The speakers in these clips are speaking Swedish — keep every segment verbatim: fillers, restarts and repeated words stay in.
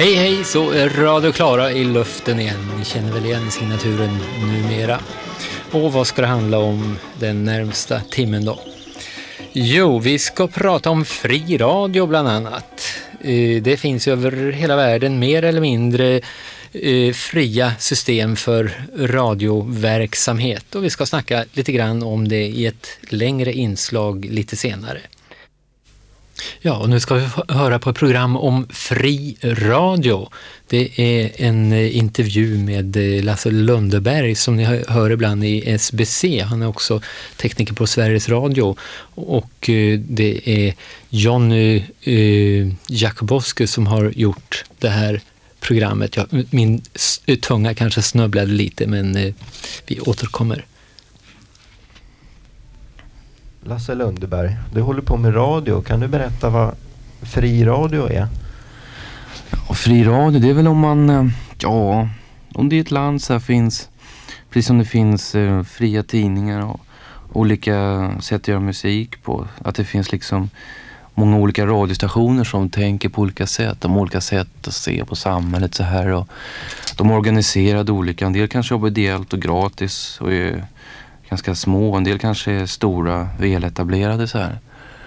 Hej hej, så är Radio Klara i luften igen. Ni känner väl igen signaturen numera. Och vad ska det handla om den närmsta timmen då? Jo, vi ska prata om fri radio bland annat. Det finns över hela världen mer eller mindre fria system för radioverksamhet. Och vi ska snacka lite grann om det i ett längre inslag lite senare. Ja, och nu ska vi höra på ett program om fri radio. Det är en intervju med Lasse Lundeberg som ni hör ibland i S B C. Han är också tekniker på Sveriges Radio. Och det är Johnny eh, Jakubowski som har gjort det här programmet. Ja, min tunga kanske snubblade lite, men eh, vi återkommer. Lasse Lundeberg, du håller på med radio. Kan du berätta vad fri radio är? Ja, fri radio, det är väl om man, ja, om det i ett land så här finns, precis som det finns eh, fria tidningar och olika sätt att göra musik på. Att det finns liksom många olika radiostationer som tänker på olika sätt. De olika sätt att se på samhället så här. Och de är organiserade olika. En del kanske jobbar ideellt och gratis och är ganska små. En del kanske är stora, väletablerade så här.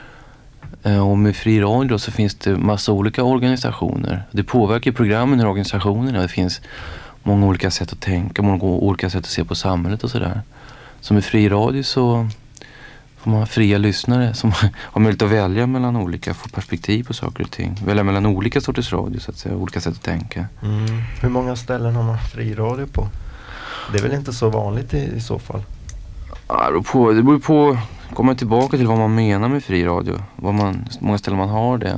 Och med fri radio så finns det massa olika organisationer. Det påverkar programmen i organisationerna. Det finns många olika sätt att tänka, många olika sätt att se på samhället och sådär. Så med fri radio så får man ha fria lyssnare som har möjlighet att välja mellan olika, få perspektiv på saker och ting. Välja mellan olika sorters radio så att säga, olika sätt att tänka. Mm. Hur många ställen har man fri radio på? Det är väl inte så vanligt i, i så fall? Ja, det beror på, det beror på komma tillbaka till vad man menar med fri radio. Vad man, många ställen man har det.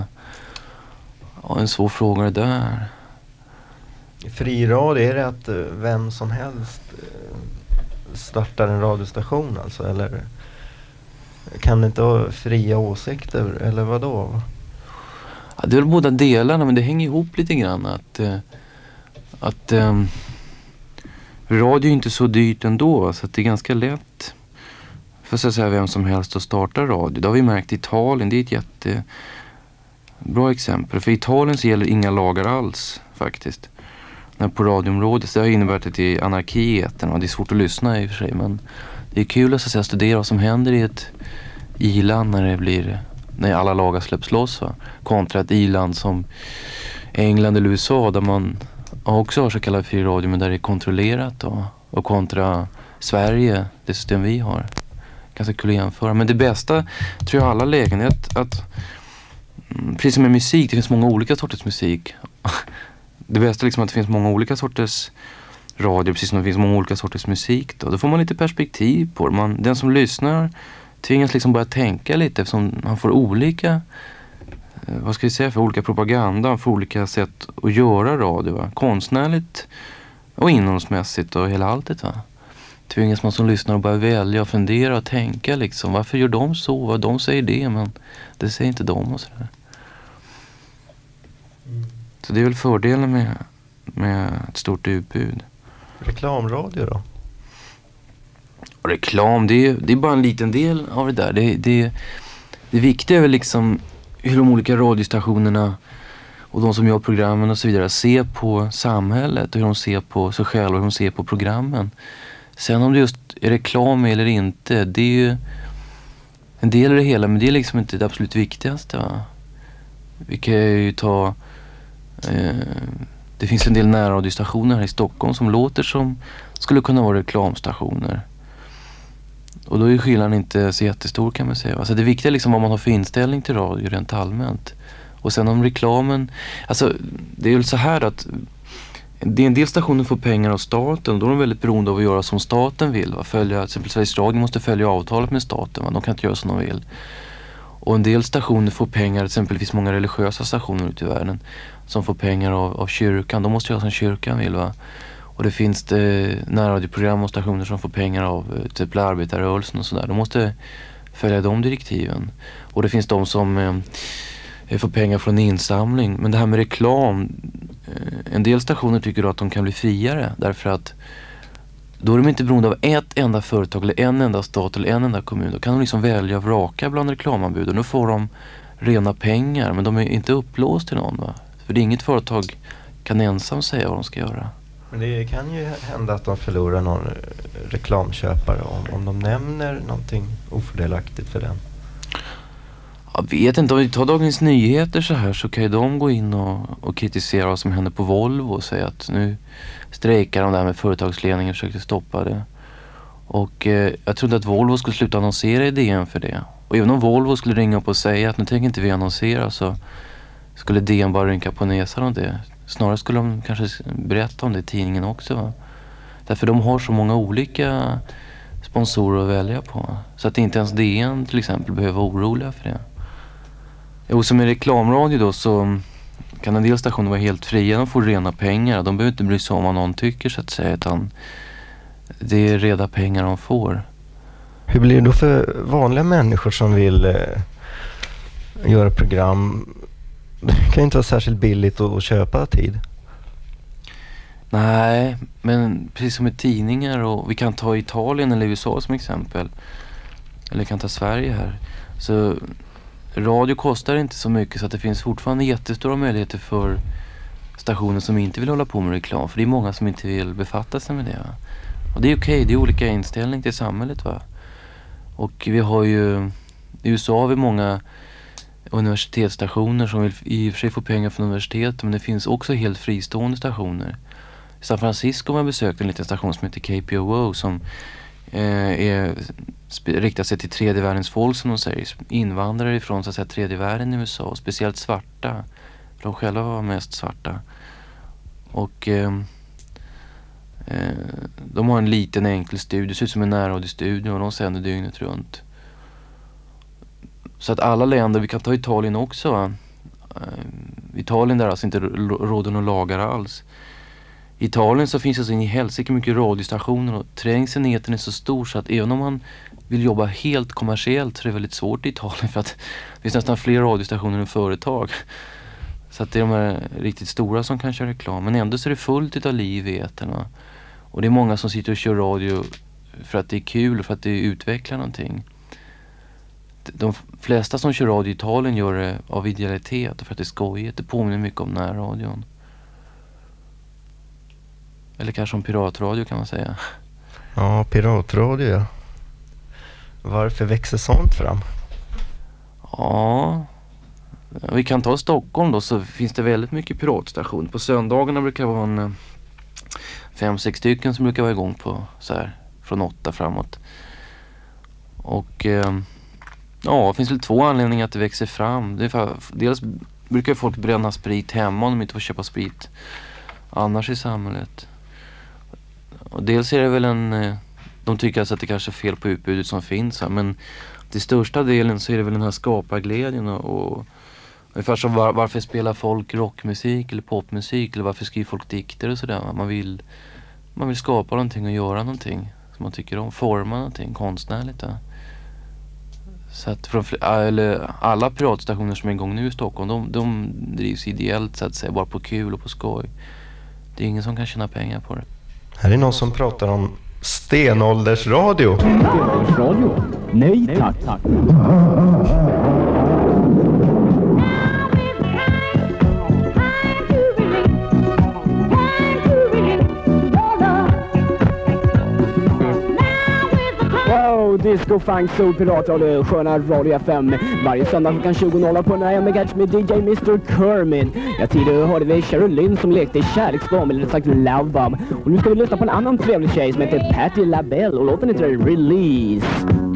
Ja, en svår fråga det där. Fri radio, är det att vem som helst startar en radiostation alltså? Eller kan det inte ha fria åsikter? Eller vad då? Ja, det är väl båda delarna, men det hänger ihop lite grann. Att, att um, radio är inte så dyrt ändå, så att det är ganska lätt för så att säga vem som helst att starta radio. Det har vi märkt i Italien, det är ett jättebra exempel. För i Italien så gäller inga lagar alls faktiskt. När på radioområdet, så det har inneburit att det är anarki i etern, och det är svårt att lyssna i och för sig. Men det är kul att, så att säga, studera vad som händer i ett i-land när det blir, när alla lagar släpps loss. Va? Kontra ett i-land som England eller U S A där man också har så kallad fri radio, men där det är kontrollerat då. Och kontra Sverige, det system vi har. Ganska kul att jämföra. Men det bästa tror jag alla lägen är att, att precis som med musik, det finns många olika sorters musik. Det bästa är liksom att det finns många olika sorters radio, precis som det finns många olika sorters musik då. Då får man lite perspektiv på det. Man, den som lyssnar tvingas liksom börja tänka lite, eftersom man får olika, vad ska vi säga, för olika propaganda, för olika sätt att göra radio, va? Konstnärligt och innehållsmässigt och hela alltet, va? Tvingas man som lyssnar att börja välja och fundera och tänka liksom, varför gör de så? Vad de säger det, men det säger inte de och sådär. Mm. Så det är väl fördelen med, med ett stort utbud. Reklamradio då? Och reklam, det är, det är bara en liten del av det där. Det, det, det viktiga är väl liksom hur de olika radiostationerna och de som gör programmen och så vidare ser på samhället och hur de ser på sig själva och hur de ser på programmen. Sen om det just är reklam eller inte, det är ju en del av det hela, men det är liksom inte det absolut viktigaste, va? Vi kan ju ta eh, det finns en del närradiostationer här i Stockholm som låter som skulle kunna vara reklamstationer. Och då är skillnaden inte så jättestor, kan man säga. Alltså det viktiga är liksom vad man har för inställning till radio rent allmänt. Och sen om reklamen, alltså det är ju så här att det är en del stationer får pengar av staten, och då är de väldigt beroende av att göra som staten vill. Va? Följa, till exempel Sveriges Radio måste följa avtalet med staten, va? De kan inte göra som de vill. Och en del stationer får pengar, till exempel det finns många religiösa stationer ute i världen som får pengar av, av kyrkan. De måste göra som kyrkan vill, va? Och det finns det närradioprogram och stationer som får pengar av typ arbetarrörelsen och sådär. De måste följa de direktiven. Och det finns de som eh, får pengar från insamling. Men det här med reklam, eh, en del stationer tycker då att de kan bli friare. Därför att då är de inte beroende av ett enda företag eller en enda stat eller en enda kommun. Då kan de liksom välja och vraka bland reklamanbuden. Nu får de rena pengar, men de är inte upplåst till någon, va? För det är inget företag kan ensam säga vad de ska göra. Men det kan ju hända att de förlorar någon reklamköpare om, om de nämner någonting ofördelaktigt för den. Jag vet inte, om vi tar Dagens Nyheter så här så kan ju de gå in och, och kritisera vad som händer på Volvo och säga att nu strejkar de där med företagsledningen och försökte stoppa det. Och eh, jag trodde att Volvo skulle sluta annonsera i D N för det. Och även om Volvo skulle ringa upp och säga att nu tänker inte vi annonsera, så skulle D N bara rynka på näsan om det. Snarare skulle de kanske berätta om det i tidningen också, va? Därför de har så många olika sponsorer att välja på. Så att inte ens D N till exempel behöver vara oroliga för det. Jo, som i reklamradio då så kan en del stationer vara helt fria. De får rena pengar. De behöver inte bry sig om vad någon tycker, så att säga, utan det är reda pengar de får. Hur blir det då för vanliga människor som vill eh, göra program? Det kan ju inte vara särskilt billigt att, att köpa tid. Nej, men precis som med tidningar, och vi kan ta Italien eller U S A som exempel. Eller kan ta Sverige här. Så radio kostar inte så mycket, så att det finns fortfarande jättestora möjligheter för stationer som inte vill hålla på med reklam. För det är många som inte vill befatta sig med det, va? Och det är okej, det är olika inställning till samhället, va? Och vi har ju, i U S A har vi många universitetsstationer som vill i och för sig få pengar från universitetet, men det finns också helt fristående stationer. I San Francisco har man besökt en liten station som heter K P O O som eh, är, riktar sig till tredje världens folk, som de säger. Invandrare ifrån så att säga tredje världen i U S A, speciellt svarta. För de själva var mest svarta. Och eh, eh, de har en liten enkel studio, det ser ut som en närradiostudio, och de sänder dygnet runt. Så att alla länder, vi kan ta Italien också, va? Uh, Italien där alltså inte råder några lagar alls. I Italien så finns det så in i helsike mycket radiostationer, och trängseln i etern är så stor så att även om man vill jobba helt kommersiellt så är det väldigt svårt i Italien, för att det finns nästan fler radiostationer än företag. Så att det är de här riktigt stora som kan köra reklam, men ändå så är det fullt av liv i etern, va? Och det är många som sitter och kör radio för att det är kul, för att det utvecklar någonting. De flesta som kör radio i Italien gör det av idealitet och för att det är skojigt. Det påminner mycket om närradion. Eller kanske om piratradio, kan man säga. Ja, piratradio, ja. Varför växer sånt fram? Ja, vi kan ta Stockholm då, så finns det väldigt mycket piratstationer. På söndagarna brukar det vara en fem, sex stycken som brukar vara igång på så här från åtta framåt. Och eh, ja, det finns väl två anledningar att det växer fram. Det är för, dels brukar folk bränna sprit hemma om de inte får köpa sprit annars i samhället. Och dels är det väl en, de tycker alltså att det kanske är fel på utbudet som finns här, men till största delen så är det väl den här skaparglädjen och, och ungefär som var, varför spelar folk rockmusik eller popmusik, eller varför skriver folk dikter och sådär. Man vill, man vill skapa någonting och göra någonting som man tycker om, forma någonting konstnärligt, ja. Så att från, eller alla piratstationer som är igång nu i Stockholm, de, de drivs ideellt så att säga, bara på kul och på skoj. Det är ingen som kan tjäna pengar på det. Här är någon som pratar om stenåldersradio. Stenåldersradio? Nej tack, tack. Disco, funk, soul, piratradio, sköna radio F M. Varje söndag klockan tjugo noll på Naya Megahertz med D J mister Kermit. Jag tidigare hörde vi Cheryl Lynn som lekte kärleksbomb, eller sagt lovebomb. Och nu ska vi lyssna på en annan trevlig tjej som heter Patti LaBelle, och låten heter Release.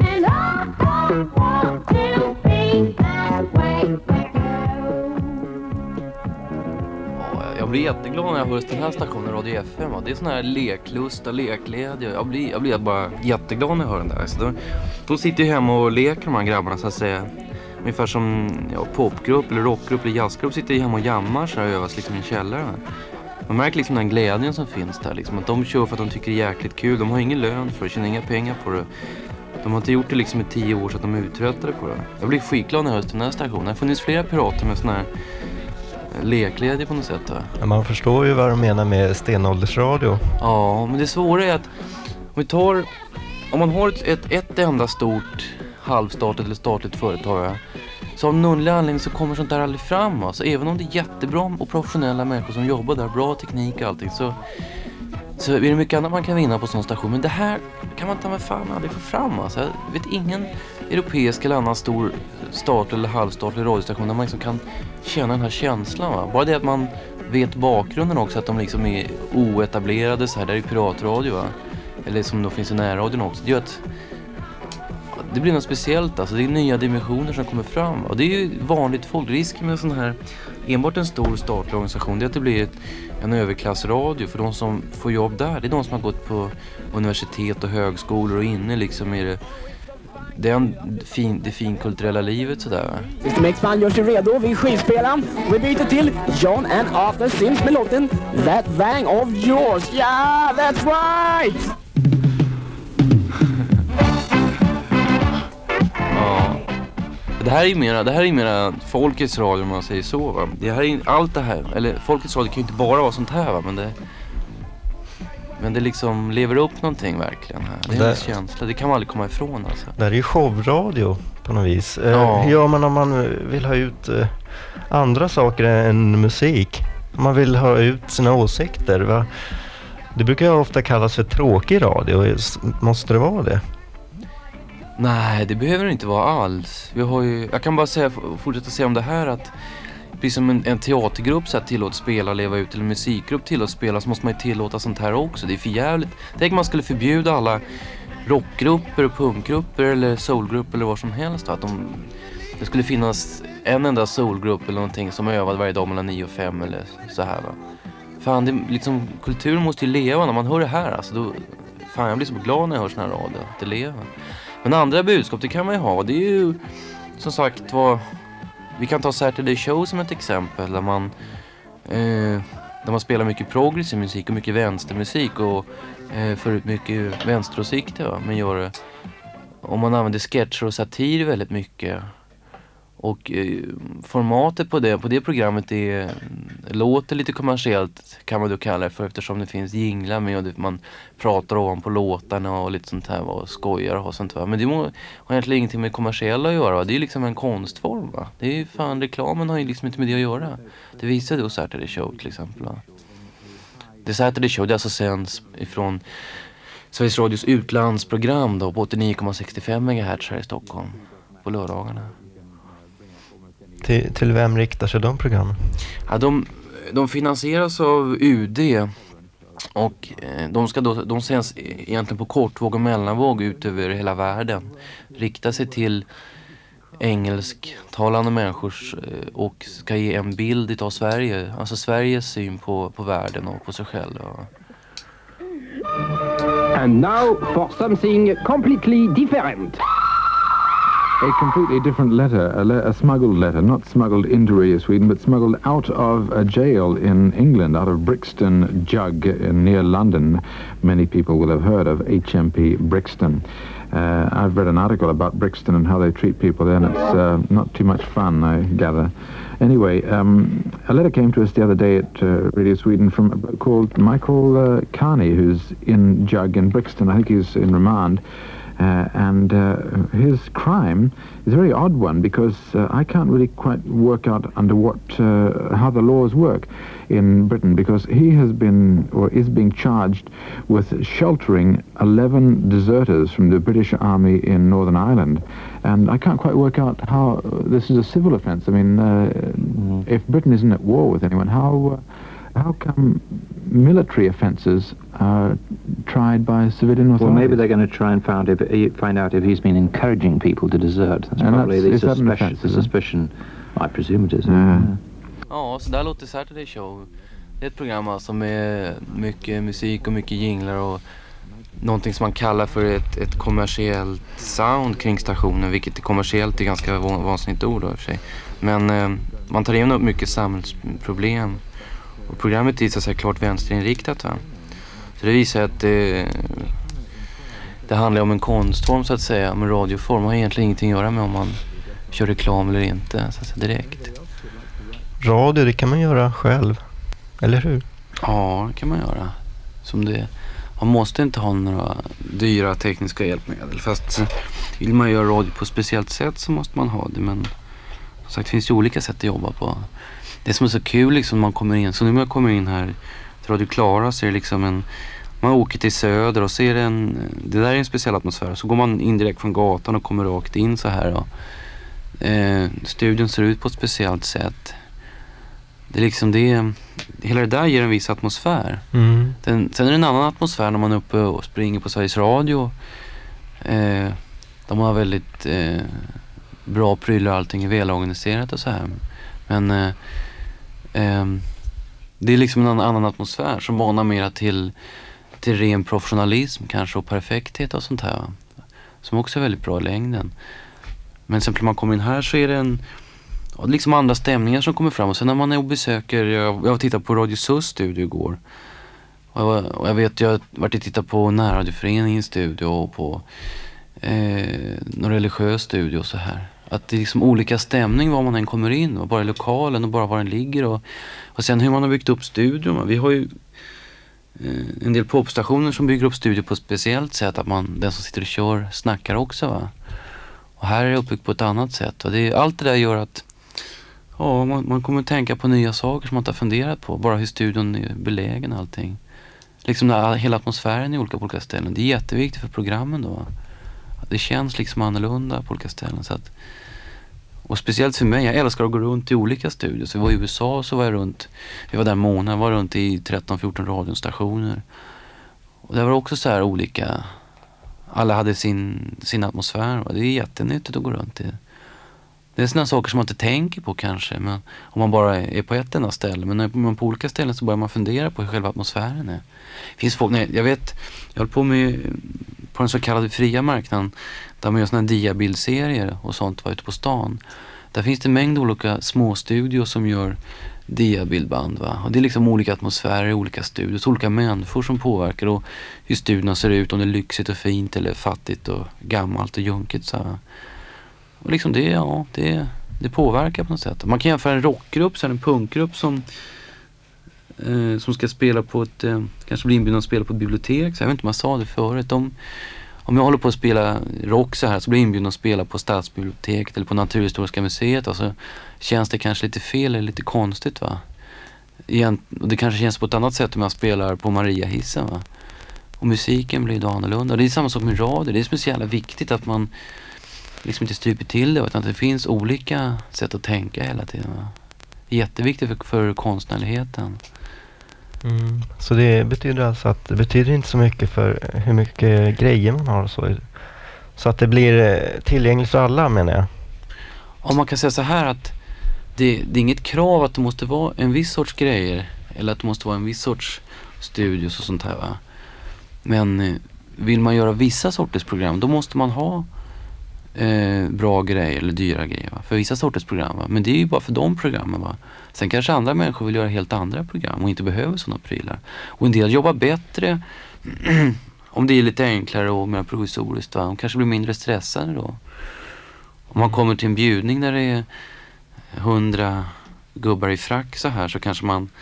Jag blir jätteglad när jag hör den här stationen, Radio F M. Det är sån här leklusta, lekglädje. Jag blir, jag blir bara jätteglad när jag hör den där. Så de, de sitter ju hemma och leker, de här grabbarna, så att säga. Ungefär som ja, popgrupp eller rockgrupp eller jazzgrupp sitter ju hemma och jammar så här och övas liksom i en källare. Man märker liksom den glädjen som finns där. Liksom, att de kör för att de tycker det är jäkligt kul. De har ingen lön för det, tjänar inga pengar på det. De har inte gjort det liksom i tio år så att de är uttröttade på det. Jag blir skitglad när jag hör den här stationen. Det har funnits flera pirater med sån här lekglädje på något sätt. Ja, man förstår ju vad de menar med stenåldersradio. Ja, men det svåra är att om vi tar, om man har ett, ett, ett enda stort halvstatligt eller statligt företag, Så av någon anledning så kommer sånt där aldrig fram. Alltså, även om det är jättebra och professionella människor som jobbar där, bra teknik och allting, så, så är det mycket annat man kan vinna på sån station. Men det här kan man ta med fan aldrig få fram. Alltså, jag vet ingen europeisk eller annan stor statlig eller halvstatlig radiostation där man liksom kan känna den här känslan. Va? Bara det att man vet bakgrunden också, att de liksom är oetablerade så här, där är piratradio, va? Eller som då finns i närradion också. Det gör att det blir något speciellt, alltså. Det är nya dimensioner som kommer fram. Och det är ju vanligt folk. Risken med sån här, enbart en stor statlig organisation, det är att det blir ett, en överklassradio. För de som får jobb där, det är de som har gått på universitet och högskolor och inne liksom i det, det, är en fin, det finkulturella livet sådär. mister Mexman gör sig redo vid skivspelaren. Och vi byter till John and Arthur Sims med låten That Vang of Yours. Yeah, that's right! Det här är ju mera, det här är mera folkets radio, om man säger så, va? Det här är allt det här, eller folkets radio kan ju inte bara vara sånt här, va? Men det, men det liksom lever upp någonting verkligen här. Det är det, en känsla, det kan man aldrig komma ifrån alltså. Det är ju showradio på något vis. Ja. Eh, hur gör man om man vill ha ut eh, andra saker än musik? Om man vill ha ut sina åsikter, va? Det brukar ju ofta kallas för tråkig radio. Måste det vara det? Nej, det behöver det inte vara alls. Vi har ju, jag kan bara säga, fortsätta säga om det här, att precis som en, en teatergrupp så här tillåts spela, leva ut, eller en musikgrupp tillåts spela, så måste man ju tillåta sånt här också. Det är för jävligt. Tänk om man skulle förbjuda alla rockgrupper och punkgrupper eller soulgrupper eller vad som helst. Att de, det skulle finnas en enda soulgrupp eller någonting som övade varje dag mellan nio och fem eller så här, va. Fan, det, liksom, kulturen måste ju leva när man hör det här. Alltså, då, fan, jag blir så glad när jag hör sån här radio. Att det lever. Men andra budskap, det kan man ju ha. Det är ju som sagt vad... Vi kan ta Saturday Show som ett exempel. Där man, eh, där man spelar mycket progressiv musik och mycket vänstermusik. Och eh, för mycket vänsteråsikter, va? Men gör det... Om man använder sketcher och satir väldigt mycket. Och eh, formatet på det, på det programmet är, låter lite kommersiellt, kan man då kalla det för, eftersom det finns jinglar med och det, man pratar om på låtarna och lite sånt här, och skojar och sånt här. Men det må, har egentligen ingenting med kommersiella att göra, va? Det är liksom en konstform, va? Det är ju fan, reklamen har ju liksom inte med det att göra. Det visar då Saturday Show till exempel, va? Det Saturday Show, det alltså sänds ifrån Sveriges Radios utlandsprogram då, på åttionio komma sextiofem megahertz här i Stockholm på lördagarna. Till, till vem riktar sig de programmen? Ja, de, de finansieras av U D och de, ska då, de sänds egentligen på kortvåg och mellanvåg ut över hela världen. Riktar sig till engelsktalande människor och ska ge en bild av Sverige. Alltså Sveriges syn på, på världen och på sig själv. And now for something completely different. A completely different letter, a, le- a smuggled letter, not smuggled into Radio Sweden, but smuggled out of a jail in England, out of Brixton Jug near London. Many people will have heard of H M P Brixton. Uh, I've read an article about Brixton and how they treat people there, and it's uh, not too much fun, I gather. Anyway, um, a letter came to us the other day at uh, Radio Sweden from a bloke called Michael uh, Carney, who's in Jug in Brixton. I think he's in remand. Uh, and uh, his crime is a very odd one, because uh, I can't really quite work out under what uh, how the laws work in Britain, because he has been or is being charged with sheltering eleven deserters from the British Army in Northern Ireland, and I can't quite work out how this is a civil offence. I mean, uh, mm. if Britain isn't at war with anyone, how uh, how come military offences are tried by civilian authorities? Well, maybe they're going to try and find, if, find out if he's been encouraging people to desert. That's and probably that's, the, is suspicion, offense, the suspicion. I presume it is. Yeah. Yeah. Ja, så där låter Saturday Show. Det är ett program som är mycket musik och mycket jinglar och någonting som man kallar för ett, ett kommersiellt sound kring stationen, vilket är kommersiellt är ganska vansinnigt ord då, i och för sig. Men eh, man tar in upp mycket samhällsproblem. Och programmet är så att säga klart vänsterinriktat, va? Så det visar att det, det handlar om en konstform så att säga, om en radioform. Det har egentligen ingenting att göra med om man kör reklam eller inte, så att säga, direkt. Radio, det kan man göra själv, eller hur? Ja, det kan man göra. Som det, man måste inte ha några dyra tekniska hjälpmedel. Fast vill man göra radio på ett speciellt sätt så måste man ha det. Men Så det finns ju olika sätt att jobba på. Det som är så kul liksom när man kommer in, så nu när jag kommer in här till Radio Klara så är det liksom en, man åker till söder och ser en, det där är en speciell atmosfär. Så går man in direkt från gatan och kommer rakt in så här och eh, studion ser ut på ett speciellt sätt. Det är liksom det, hela det där ger en viss atmosfär. Mm. Den, sen är det en annan atmosfär när man är uppe och springer på Sveriges Radio. Eh, de har väldigt eh, bra prylar, allting är välorganiserat och så här. Men eh, eh, det är liksom en annan, annan atmosfär som manar mer till, till ren professionalism kanske och perfekthet och sånt här. Som också är väldigt bra i längden. Men sen när man kommer in här så är det en liksom andra stämningar som kommer fram. Och sen när man är och besöker, jag, jag tittade på Radio Sus studio igår. Och jag, och jag vet, jag har varit och tittat på Närradioföreningens studio och på eh, någon religiös studio och så här. Att det är liksom olika stämning var man än kommer in. Och bara lokalen och bara var den ligger. Och, och sen hur man har byggt upp studion. Vi har ju eh, en del popstationer som bygger upp studio på ett speciellt sätt. Att man, den som sitter och kör snackar också, va. Och här är det uppbyggt på ett annat sätt. Och det är, allt det där gör att ja, man, man kommer att tänka på nya saker som man inte har funderat på. Bara hur studion är belägen och allting. Liksom där, hela atmosfären i olika, på olika ställen. Det är jätteviktigt för programmen då. Det känns liksom annorlunda på olika ställen. Så att, och speciellt för mig, jag älskar att gå runt i olika studier. Så vi var i U S A så var jag runt, vi var där månader, var runt i tretton fjorton radiostationer. Och det var också så här olika, alla hade sin, sin atmosfär. Och det är jättenyttigt att gå runt i. Det är sådana saker som man inte tänker på kanske, men om man bara är på ett enda ställe. Men när man är på olika ställen så börjar man fundera på hur själva atmosfären är. Det finns folk, nej, jag vet, jag håller på med på den så kallade fria marknaden, där man gör sådana här diabildserier och sånt, var ute på stan. Där finns det en mängd olika små studios som gör diabildband, va. Och det är liksom olika atmosfärer, olika studios, olika människor som påverkar och hur studierna ser ut, om det är lyxigt och fint eller fattigt och gammalt och junkigt så här. Och liksom det, ja, det, det påverkar på något sätt. Man kan jämföra en rockgrupp, så här en punkgrupp som eh, som ska spela på ett, eh, kanske blir inbjuden att spela på ett bibliotek. Så jag vet inte om jag sa det förut. De, om jag håller på att spela rock så här så blir jag inbjuden att spela på Stadsbiblioteket eller på Naturhistoriska museet. Och så känns det kanske lite fel eller lite konstigt, va. Igen, och det kanske känns på ett annat sätt om jag spelar på Mariahissen, va. Och musiken blir då annorlunda. Och det är samma sak med radio. Det är speciellt viktigt att man liksom inte stryper till det, utan att det finns olika sätt att tänka hela tiden, va? Jätteviktigt för, för konstnärligheten. Mm. Så det betyder alltså att det betyder inte så mycket för hur mycket grejer man har och så. Så att det blir tillgängligt för alla, menar jag. Om man kan säga så här att det, det är inget krav att det måste vara en viss sorts grejer eller att det måste vara en viss sorts studios och sånt här, va. Men vill man göra vissa sorters program, då måste man ha Eh, bra grejer eller dyra grejer, va? För vissa sorters program, va? Men det är ju bara för de programmen, va? Sen kanske andra människor vill göra helt andra program och inte behöver sådana prylar. Och en del jobbar bättre om det är lite enklare och mer provisoriskt, va? De kanske blir mindre stressade då. Om man kommer till en bjudning där det är hundra gubbar i frack så här, så kanske man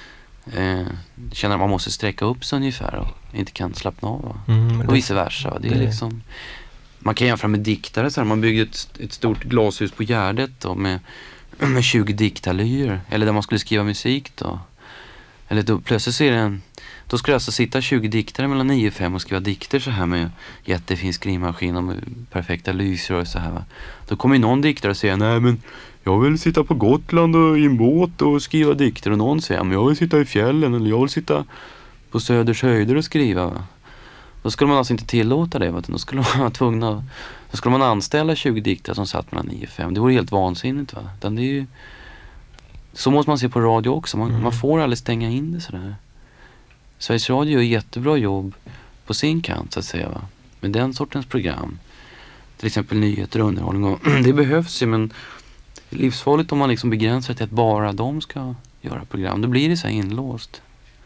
eh, känner att man måste sträcka upp sig ungefär och inte kan slappna av, va? Mm, och vice versa, va? Det är det liksom. Man kan jämföra med diktare så här. Man bygger ett, ett stort glashus på Gärdet då, med, med tjugo diktalyer. Eller där man skulle skriva musik då. Eller då plötsligt så är det en, då skulle det alltså sitta tjugo diktare mellan nio och fem och skriva dikter så här med jättefin skrivmaskin och med perfekta lysrör och så här, va. Då kommer någon diktare och säger, nej men jag vill sitta på Gotland och i en båt och skriva dikter. Och någon säger, men jag vill sitta i fjällen eller jag vill sitta på Söders höjder och skriva, va. Då skulle man alltså inte tillåta det, vet du. Då skulle man vara tvungna, då skulle man anställa tjugo diktare som satt mellan nio och fem. Det vore helt vansinnigt, va. Det är ju, så måste man se på radio också. Man, mm. man får aldrig stänga in det sådär. Sveriges Radio gör jättebra jobb på sin kant, så att säga, va. Med den sortens program. Till exempel nyheter och underhållning. Och det behövs ju, men det är livsfarligt om man liksom begränsar till att bara de ska göra program. Då blir det så här inlåst.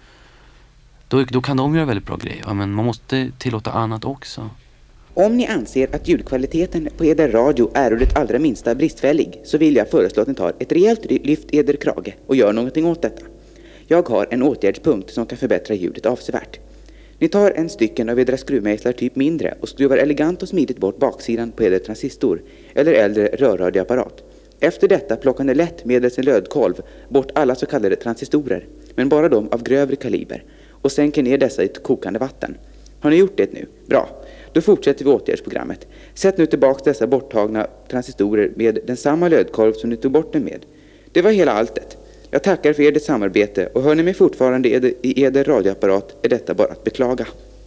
Då, då kan de göra väldigt bra grejer, ja, men man måste tillåta annat också. Om ni anser att ljudkvaliteten på eder radio är ur det allra minsta bristfällig, så vill jag föreslå att ni tar ett rejält lyft eder krage och gör någonting åt detta. Jag har en åtgärdspunkt som kan förbättra ljudet avsevärt. Ni tar en stycken av edra skruvmejslar typ mindre och skruvar elegant och smidigt bort baksidan på eder transistor eller äldre rörradioapparat. Efter detta plockar ni lätt med sin lödkolv bort alla så kallade transistorer, men bara de av grövre kaliber, och sänker ner dessa i ett kokande vatten. Har ni gjort det nu? Bra. Då fortsätter vi åtgärdsprogrammet. Sätt nu tillbaka dessa borttagna transistorer med den samma lödkolv som ni tog bort den med. Det var hela alltet. Jag tackar för ert samarbete, och hör ni mig fortfarande i eder radioapparat är detta bara att beklaga.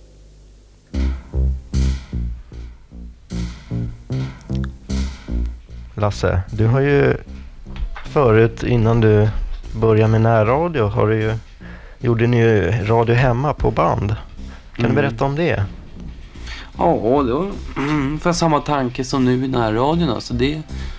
Lasse, du har ju förut, innan du började med närradio, har du ju, gjorde ni ju radio hemma på band. Kan mm. du berätta om det? Ja, det var för samma tanke som nu i närradion. Alltså det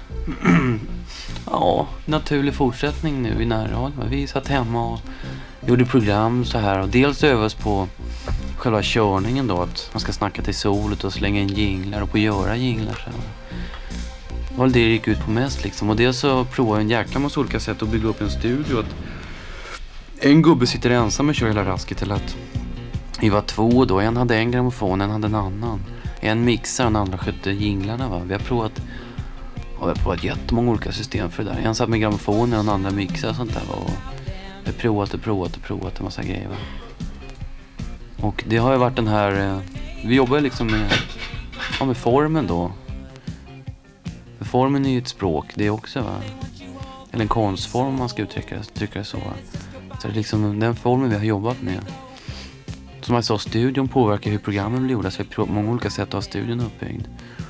ja, naturlig fortsättning nu i närradion. Vi satt hemma och gjorde program så här, och dels övas på själva körningen då, att man ska snacka till solet och slänga in jinglar och på göra jinglar så här. Det var det det gick ut på mest liksom. Och dels så provade en jäkla massa olika sätt att bygga upp en studio. Att en gubbe sitter ensam och kör hela rasket, till att vi var två då. En hade en grammofon, en hade en annan. En mixar och den andra skötte jinglarna, va. Vi har provat, ja, vi har provat jättemånga olika system för det där. En satt med grammofonen och den andra mixar och sånt där, va. Och vi har provat och provat och provat en massa grejer, va. Och det har ju varit den här, vi jobbar liksom med, ja, med formen då. För formen är ju ett språk, det är också, va. Eller en konstform om man ska uttrycka, uttrycka det så, va. Så det är liksom den formen vi har jobbat med. Som jag sa, studion påverkar hur programmen blir gjorda. Så vi har många olika sätt att ha studion uppbyggd.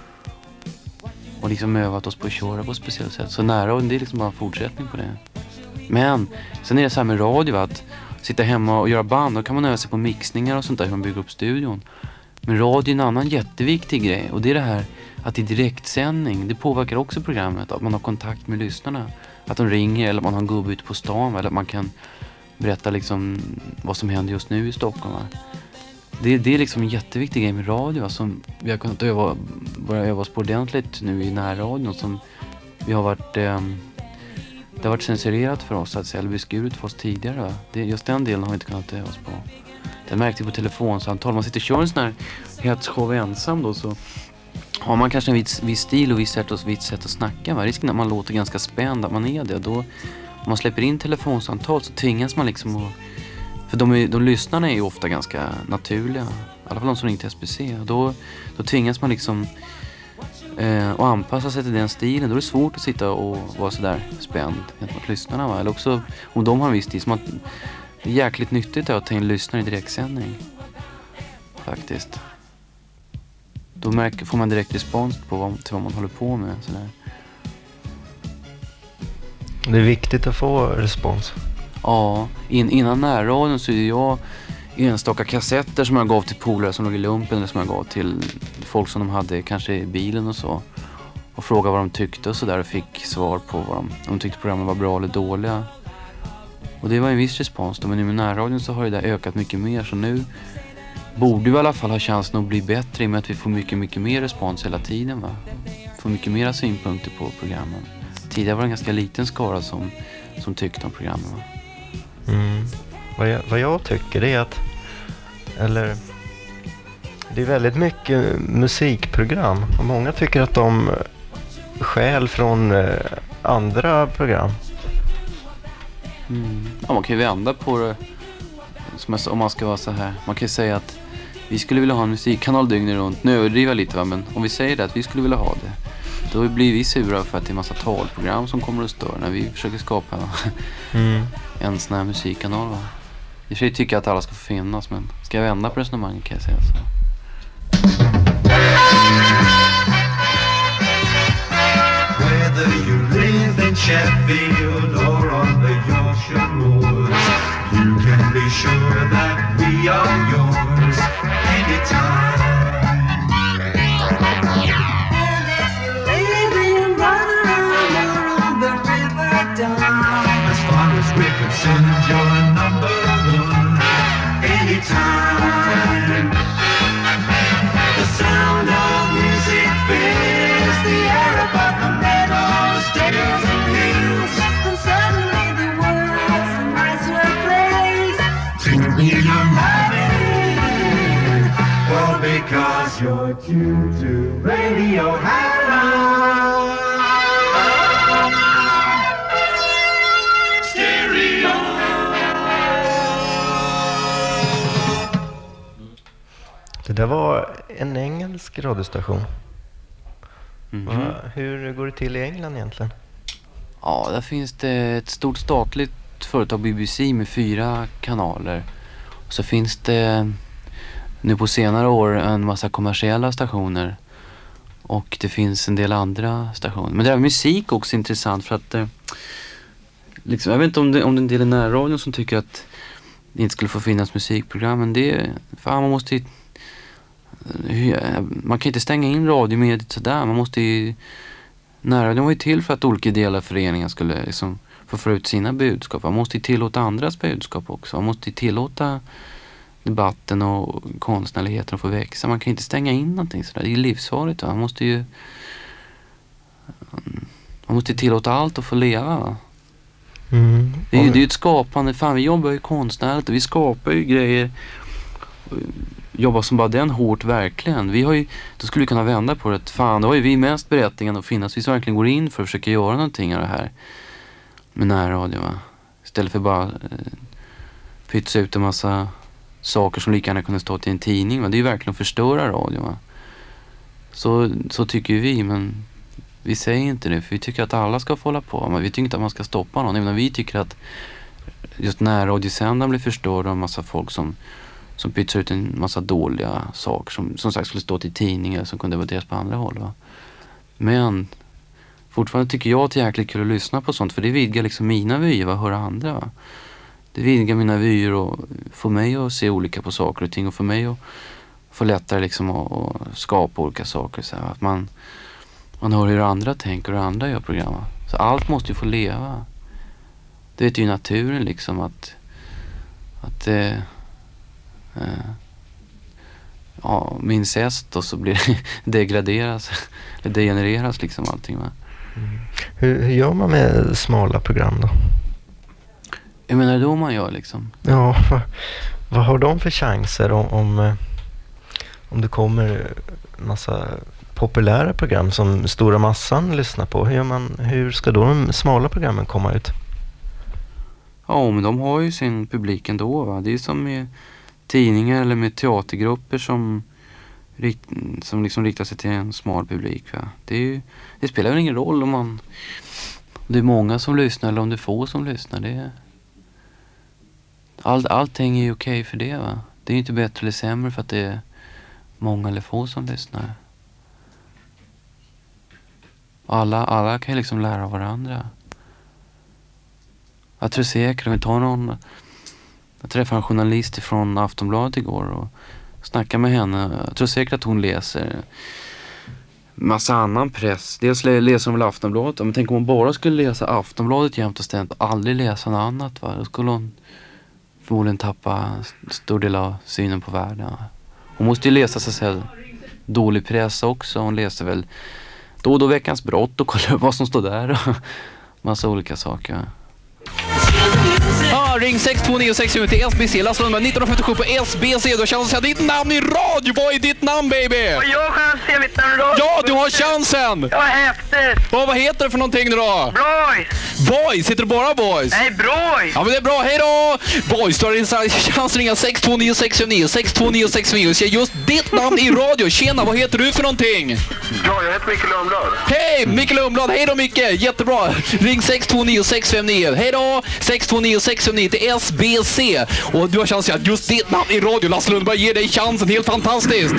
Och liksom övat oss på att köra på ett speciellt sätt. Så nära, och det är liksom bara en fortsättning på det. Men sen är det så här med radio, att sitta hemma och göra band. Då kan man öva sig på mixningar och sånt där, hur man bygger upp studion. Men radio är en annan jätteviktig grej. Och det är det här att i direktsändning, det påverkar också programmet. Att man har kontakt med lyssnarna. Att de ringer, eller att man har en gubbe ute på stan. Eller att man kan berätta liksom vad som händer just nu i Stockholm. Det, det är liksom en jätteviktig grej med radio som vi har kunnat öva, börja öva oss på ordentligt nu i närradion, som vi har varit eh, det har varit censurerat för oss att säga, eller beskurit för oss tidigare, va? Det, just den delen har vi inte kunnat öva oss på. Det märkte vi på telefonsamtal. Man sitter och kör en sån här hetsshow ensam då, så har man kanske en viss, viss stil och viss sätt, och viss sätt att snacka, va? Risken att man låter ganska spänd, att man är det, då om man släpper in telefonsamtal så tvingas man liksom att, för de, är, de lyssnarna är ju ofta ganska naturliga, i alla fall de som ringer till S B C, och då, då tvingas man liksom eh, att anpassa sig till den stilen. Då är det svårt att sitta och vara sådär spänd gentemot lyssnarna, va? Eller också om de har en viss stil, som att det är jäkligt nyttigt att ta in lyssnare i direktsändning faktiskt. Då märker, får man direkt respons på vad, till vad man håller på med sådär. Det är viktigt att få respons. Ja, in, innan närradion så är jag enstaka kassetter som jag gav till polare som låg i lumpen, eller som jag gav till folk som de hade kanske i bilen och så. Och frågade vad de tyckte och sådär, och fick svar på vad de, om de tyckte programmen var bra eller dåliga. Och det var en viss respons då, men nu med närradion så har det där ökat mycket mer, så nu borde vi i alla fall ha chansen att bli bättre i och med att vi får mycket, mycket mer respons hela tiden, va? Får mycket mera synpunkter på programmen. Tidigare var det en ganska liten skara som, som tyckte om programmen, va? Mm. Vad, jag, vad jag tycker är att, eller det är väldigt mycket musikprogram, och många tycker att de stjäl från eh, andra program. Mm. Ja, man kan ju vända på det, som jag, om man ska vara så här. Man kan ju säga att vi skulle vilja ha en musikkanal dygnet runt. Nu överdriver lite, va? Men om vi säger det, att vi skulle vilja ha det, då blir vi sura för att det är en massa talprogram som kommer att störa när vi försöker skapa mm. en sån här musikkanal, va? I och för sig tycker jag att alla ska få finnas, men ska jag vända på resonemang kan jag säga så. Whether you live in Sheffield or on the Yorkshire moors, you can be sure that we are yours anytime. As far as we're concerned, you're number one anytime. The sound of music fills the air above the meadows, dales and hills, and suddenly the world's a nicer place to be alive. All because you're tuned to Radio Harrow. där var en engelsk radiostation. Mhm. Va, hur går det till i England egentligen? Ja, där finns det ett stort statligt företag, B B C, med fyra kanaler. Och så finns det nu på senare år en massa kommersiella stationer. Och det finns en del andra stationer. Men det är musik också intressant för att eh, liksom, jag vet inte om det, om det är en del i närradion som tycker att det inte skulle få finnas musikprogram. Men det är, fan man måste ju, man kan inte stänga in radiomediet sådär. Man måste ju, närradion var ju till för att olika ideella föreningar skulle liksom få få ut sina budskap. Man måste ju tillåta andras budskap också. Man måste ju tillåta debatten och konstnärligheten att få växa. Man kan inte stänga in någonting sådär. Det är livsfarligt. Va? Man måste ju man måste tillåta allt att få leva. Va? Mm. Det är ju det är ju ett skapande. Fan, vi jobbar ju konstnärligt och vi skapar ju grejer. Jobbar som bara den hårt verkligen. Vi har ju, då skulle vi kunna vända på det. Fan, då har ju vi mest berättigande att finnas. Vi som verkligen går in för att försöka göra någonting av det här med närradio. Va? Istället för bara eh, pytsa ut en massa saker som lika gärna kunde stå till en tidning. Va? Det är ju verkligen att förstöra radio. Va? Så, så tycker vi, men vi säger inte det. För vi tycker att alla ska få hålla på. Men vi tycker inte att man ska stoppa någon. Även om vi tycker att just närradiosändaren blir förstörd av en massa folk som som pytsar ut en massa dåliga saker som som sagt skulle stå till tidningar som kunde debatteras på andra håll. Va? Men fortfarande tycker jag att det är jäkligt kul att lyssna på sånt, för det vidgar liksom mina vyer, vad höra andra. Va? Det vidgar mina vyer och får mig att se olika på saker och ting och för mig att få lättare liksom att, att skapa olika saker. Så här, att man, man hör hur andra tänker och hur andra gör program. Va? Så allt måste ju få leva. Det är ju naturen liksom att att eh, Uh, ja, minns incest och så blir det degraderas eller degenereras liksom allting. Va? Mm. Hur, hur gör man med smala program då? Jag menar då man gör liksom. Ja, vad, vad har de för chanser om, om, om det kommer massa populära program som stora massan lyssnar på? Hur, gör man, hur ska då de smala programmen komma ut? Ja, men de har ju sin publik ändå. Va? Det är som med tidningar eller med teatergrupper som, rikt, som liksom riktar sig till en smal publik. Va? Det, är ju, det spelar ju ingen roll om man om det är många som lyssnar eller om det är få som lyssnar. Det är, all, allting är ju okej för det. Va? Det är ju inte bättre eller sämre för att det är många eller få som lyssnar. Alla, alla kan ju liksom lära av varandra. Jag tror säkert, om vi tar någon... Jag träffade en journalist från Aftonbladet igår och snackade med henne. Jag tror säkert att hon läser massa annan press. Dels läser hon väl Aftonbladet. Men tänk om hon bara skulle läsa Aftonbladet jämt och ständigt och aldrig läsa något annat. Va? Då skulle hon förmodligen tappa stor del av synen på världen. Va? Hon måste ju läsa så att säga dålig press också. Hon läser väl då och då Veckans brott och kollar vad som står där. Och massa olika saker. Ah, ring sex två nio sex sju till S B C, Lasse Lundberg nittonhundrafemtiosju på S B C. Du har chansen att säga ditt namn i radio. Vad är ditt namn, baby? Och jag har chansen att säga mitt namn i radio. Ja, du har chansen. Ja, häftigt. Vad, vad heter det för någonting nu då? Boys. Boys, heter det bara Boys? Nej, Broys. Ja, men det är bra, hej då. Boys, du har din chans att ringa sex två nio sex fem nio sex två nio sex fem nio och säga just ditt namn i radio. Tjena, vad heter du för någonting? Ja, jag heter Mikael Lundblad. Hej, Mikael Lundblad, hej då Micke, jättebra. Ring sex två nio sex fem nio, hej då. sex två nio sex fem nio till S B C. Och du har chansen att just ditt namn i radio. Lasse Lundberg ger dig chansen, helt fantastiskt.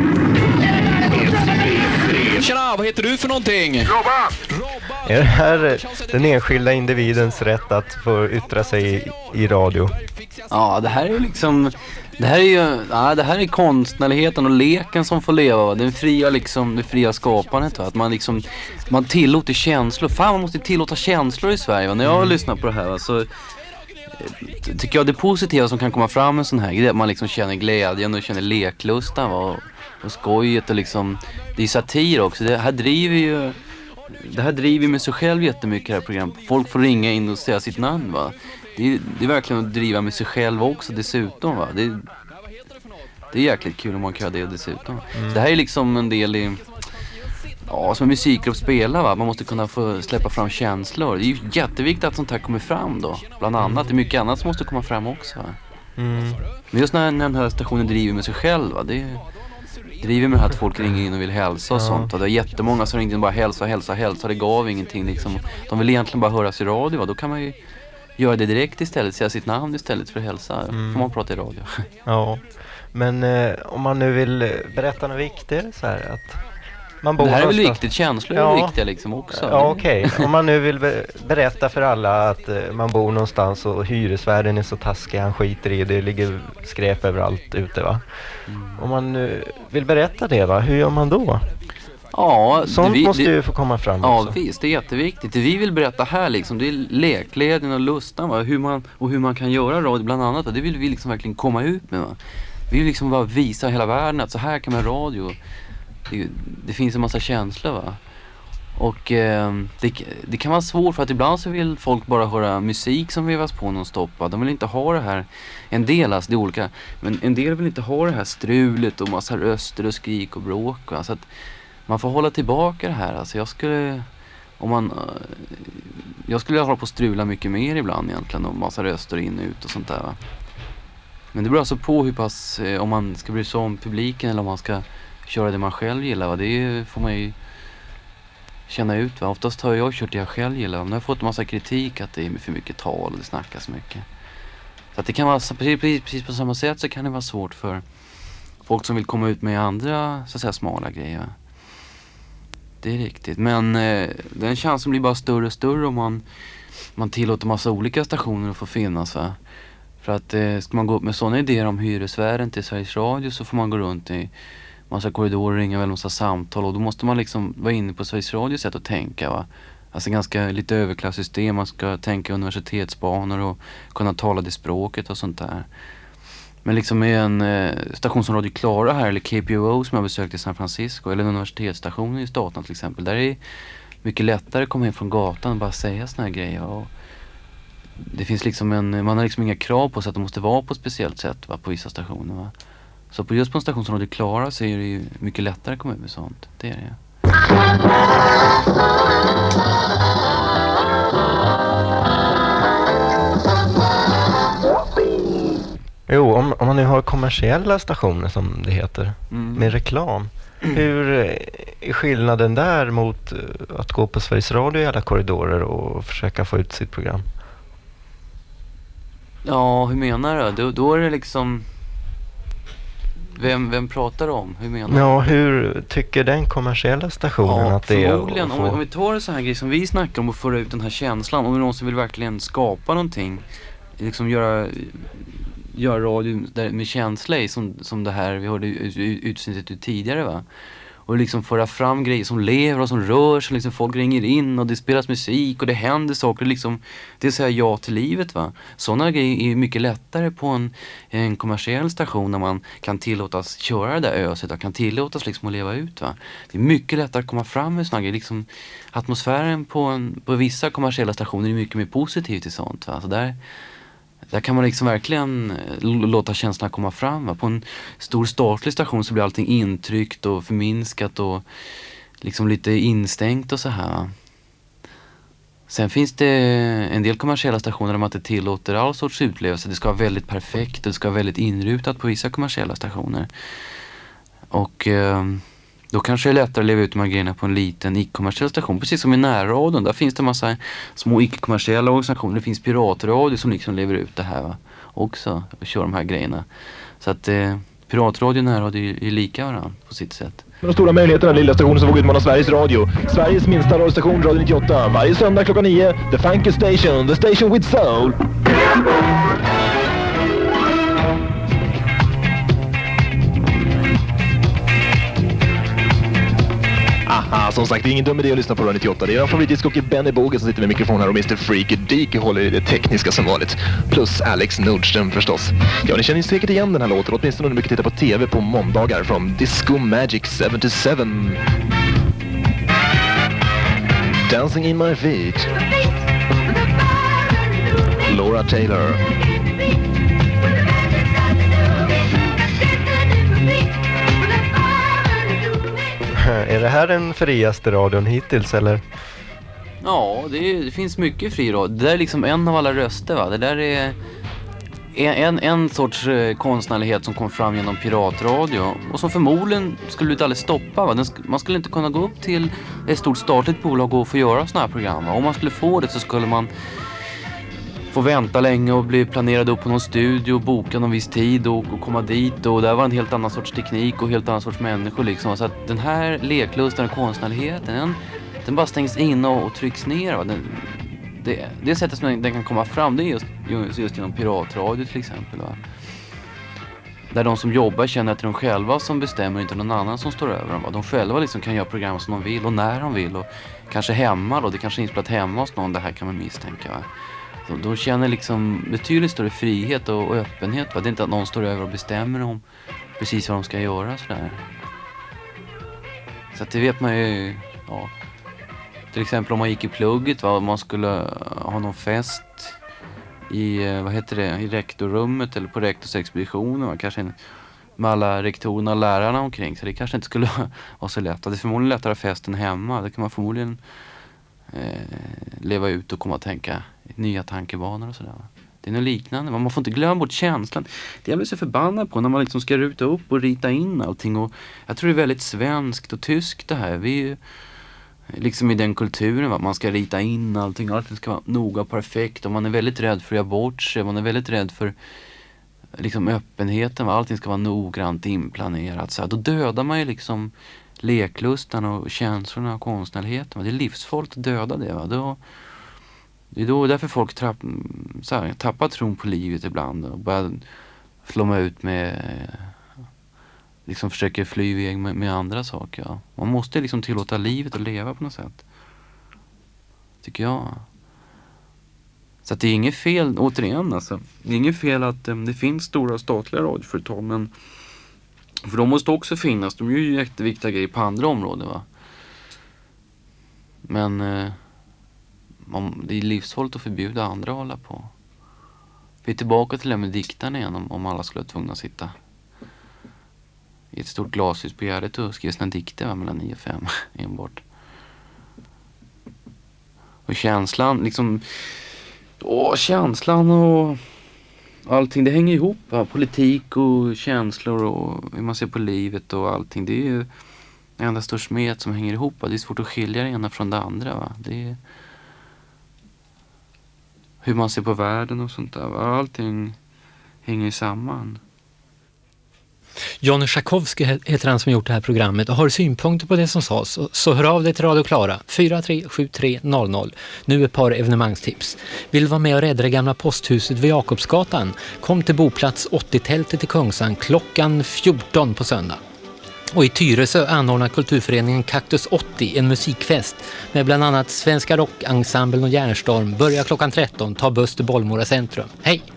Tjena, vad heter du för någonting? Robban. Är det här den enskilda individens rätt att få yttra sig i, i radio? Ja, det här är liksom det här är ju ja, det här är konstnärligheten och leken som får leva. Va? Den fria liksom det fria skapandet, va? Att man liksom man tillåter känslor. Fan, man måste tillåta känslor i Sverige. Va? När jag mm. lyssnar på det här, va? Så tycker jag det positiva som kan komma fram en sån här grej, att man liksom känner glädjen och känner leklustan, va? Och, och skojet och liksom det är satir också. Det här driver ju det här driver med sig själv jättemycket, det här programmet. Folk får ringa in och säga sitt namn, va. Det är, det är verkligen att driva med sig själv också dessutom, va. Det är, det är jäkligt kul om man kan göra det dessutom. Mm. Så det här är liksom en del i ja, som en musikgrupp spelar, va. Man måste kunna få släppa fram känslor. Det är ju jätteviktigt att sånt här kommer fram då. Bland annat, det är mycket annat som måste komma fram också, va. Mm. Men just när, när den här stationen driver med sig själv, va, det är driver med det här att folk ringer in och vill hälsa och Ja. sånt. Och det är jättemånga som ringde in och bara hälsa, hälsa, hälsa. Det gav ingenting liksom. De vill egentligen bara höras i radio, va? Då kan man ju göra det direkt istället, säga sitt namn istället för att hälsa. Mm. Får man prata i radio. Ja, men eh, om man nu vill eh, berätta något viktigare så här att man bor Det här är väl någonstans- viktigt, känslor är Ja. viktiga liksom också. Ja, okej. Om man nu vill be- berätta för alla att eh, man bor någonstans och hyresvärden är så taskig, han skiter i det, ligger skräp överallt ute, va? Mm. Om man nu vill berätta det, va? Hur gör man då? Ja, Sånt vi- måste det- ju få komma fram Ja, också. visst, det är jätteviktigt. Det vi vill berätta här liksom, det är lekglädjen och lustan, va? Hur man, och hur man kan göra radio bland annat, va? Det vill vi liksom verkligen komma ut med, va? Vi vill liksom bara visa hela världen att så här kan man radio. Det, det finns en massa känslor, va? Och eh, det, det kan vara svårt för att ibland så vill folk bara höra musik som vevas på någon stopp, va? De vill inte ha det här, en del alltså, det är olika, men en del vill inte ha det här strulet och massa röster och skrik och bråk, va? Så att man får hålla tillbaka det här. Alltså jag skulle, om man, eh, jag skulle hålla på att strula mycket mer ibland egentligen och massa röster in och ut och sånt där, va? Men det beror alltså på hur pass, eh, om man ska bry sig om publiken eller om man ska köra det man själv gillar, va? Det får man ju känna ut, va? Oftast har jag kört det jag själv gillar, men jag har fått en massa kritik att det är för mycket tal och det snackas mycket. Så att det kan vara, precis, precis, precis på samma sätt så kan det vara svårt för folk som vill komma ut med andra så att säga smala grejer, va? Det är riktigt, men eh, den chansen blir bara större och större om man, man tillåter massa olika stationer att få finnas, va? För att eh, ska man gå upp med sådana idéer om hyresvärden till Sveriges Radio så får man gå runt i massa korridorer, ringa väl massa samtal, och då måste man liksom vara inne på Sveriges Radios sätt att tänka, va? Alltså ganska lite överklassystem, man ska tänka universitetsbanor och kunna tala det språket och sånt där. Men liksom med en eh, station som Radio Klara här, eller K P O O som jag besökte i San Francisco, eller en universitetsstation i staten till exempel, där är det mycket lättare att komma in från gatan och bara säga såna här grejer. Och det finns liksom en, man har liksom inga krav på sig att det måste vara på ett speciellt sätt, va, på vissa stationer, va? Så på just på en station som Radio Klara så är det ju mycket lättare att komma ut med sånt. Det är det. Jo, om, om man nu har kommersiella stationer som det heter, Mm. med reklam. Hur eh, är skillnaden där mot eh, att gå på Sveriges Radio i alla korridorer och försöka få ut sitt program? Ja, hur menar du? Då, då är det liksom... Vem, vem pratar om? Hur menar du? Ja, hur tycker den kommersiella stationen Ja, att det är förmodligen. att Om, vi- få... om vi tar en sån här grej som vi snackar om och föra ut den här känslan. Om det är någon som vill verkligen skapa någonting. Liksom göra, göra radio där, med känsla i, som, som det här vi hörde ut- ut- utsnittet ut tidigare, va? Och liksom föra fram grejer som lever och som rör sig, liksom folk ringer in och det spelas musik och det händer saker, liksom, det är att säga ja till livet, va? Sådana grejer är mycket lättare på en, en kommersiell station när man kan tillåtas köra det där öset och kan tillåtas liksom att leva ut, va? Det är mycket lättare att komma fram med sådana grejer, liksom atmosfären på, en, på vissa kommersiella stationer är mycket mer positiv till sånt, va? Så där Där kan man liksom verkligen l- låta känslorna komma fram, va? På en stor statlig station så blir allting intryckt och förminskat och liksom lite instängt och så här. Sen finns det en del kommersiella stationer där man inte tillåter all sorts utlevelse. Det ska vara väldigt perfekt, det ska vara väldigt inrutat på vissa kommersiella stationer. Och eh, då kanske det är lättare att leva ut de här grejerna på en liten icke-kommersiell station. Precis som i närradion, där finns det en massa små icke-kommersiella organisationer. Det finns piratradio som liksom lever ut det här, va? Också och kör de här grejerna. Så att eh, piratradio och närradio är, är lika varandra på sitt sätt. Med de stora möjligheterna, lilla stationen som vågar utmana Sveriges Radio. Sveriges minsta radiostation, Radio nittioåtta. Varje söndag klockan nio. The Funky Station, the station with soul. Aha, som sagt, det är ingen dum idé att lyssna på Radio nittioåtta. Det är en favoritdiskjockey Benny Boge som sitter med mikrofon här och mister Freaky Deaky håller i det tekniska som vanligt. Plus Alex Nordström förstås. Ja, ni känner ju säkert igen den här låten, åtminstone om ni brukar titta på tv på måndagar från Disco Magic sjuttiosju. Dancing in my feet. Laura Taylor. Är det här den friaste radion hittills, eller? Ja, det, är, det finns mycket fri radio. Det där är liksom en av alla röster, va? Det där är... en, en, en sorts eh, konstnärlighet som kom fram genom piratradio och som förmodligen skulle inte aldrig stoppa. Va? Den sk- man skulle inte kunna gå upp till ett stort statligt bolag och få göra såna här program. Va? Om man skulle få det så skulle man få vänta länge och bli planerad upp på någon studio, boka någon viss tid och, och komma dit. Och där var en helt annan sorts teknik och helt annan sorts människor. Liksom. Så att den här leklusten och konstnärligheten, den, den bara stängs in och, och trycks ner. Va? Den, det, det sättet som den kan komma fram, det är just, just genom piratradio till exempel. Va? Där de som jobbar känner att det är de själva som bestämmer, inte någon annan som står över dem. Va? De själva liksom kan göra program som de vill och när de vill. Och kanske hemma då, det kanske är inspelat hemma hos någon, det här kan man misstänka. Va? Så de känner liksom betydligt större frihet och, och öppenhet. Va? Det är inte att någon står över och bestämmer om precis vad de ska göra. Sådär. Så att det vet man ju, ja. Till exempel om man gick i plugget, va? Om man skulle ha någon fest i, vad heter det, i rektorrummet eller på rektorsexpeditionen. Va? Kanske en, med alla rektorerna och lärarna omkring. Så det kanske inte skulle vara så lätt. Det är förmodligen lättare festen hemma. Det kan man förmodligen eh, leva ut och komma att tänka nya tankebanor och sådär. Det är något liknande. Man får inte glömma bort känslan. Det jag blir så förbannad på när man liksom ska ruta upp och rita in allting. Och jag tror det är väldigt svenskt och tyskt det här. Vi är ju liksom i den kulturen, va? Man ska rita in allting. Allting ska vara noga perfekt. Och man är väldigt rädd för att göra bort sig. Man är väldigt rädd för liksom öppenheten. Va? Allting ska vara noggrant inplanerat. Så här. Då dödar man ju liksom leklustan och känslorna och konstnärligheten. Va? Det är livsfarligt att döda det. Va? Då Det är då därför folk trapp, så här, tappar tron på livet ibland och börjar flomma ut med, liksom försöker fly iväg med, med andra saker. Ja. Man måste liksom tillåta livet att leva på något sätt, tycker jag. Så att det är inget fel, återigen alltså, det är inget fel att um, det finns stora statliga radioföretag, men för de måste också finnas, de gör ju jätteviktiga grejer på andra områden, va. Men uh, om det är livsfarligt att förbjuda andra att hålla på. Vi är tillbaka till det med diktarna igen, om, om alla skulle vara tvungna att sitta i ett stort glashus på Gärdet och skriva sina dikter, va, mellan nio och fem enbart. Och känslan, liksom, åh, känslan och allting, det hänger ihop, va? Politik och känslor och hur man ser på livet och allting, det är ju en enda stor smet som hänger ihop, va? Det är svårt att skilja det ena från det andra, va? Det är hur man ser på världen och sånt där, va? Allting hänger samman. Johnny Schakowski heter han som gjort det här programmet, och har synpunkter på det som sades så hör av dig till Radio Klara fyra tre sju tre noll noll. Nu ett par evenemangstips. Vill vara med och rädda det gamla posthuset vid Jakobsgatan? Kom till boplats åttio-tältet i Kungsan klockan fjorton på söndag. Och i Tyresö anordnar kulturföreningen Kaktus åttio en musikfest med bland annat Svenska Rockensemblen och Järnstorm. Börjar klockan tretton, ta buss till Bollmora centrum. Hej!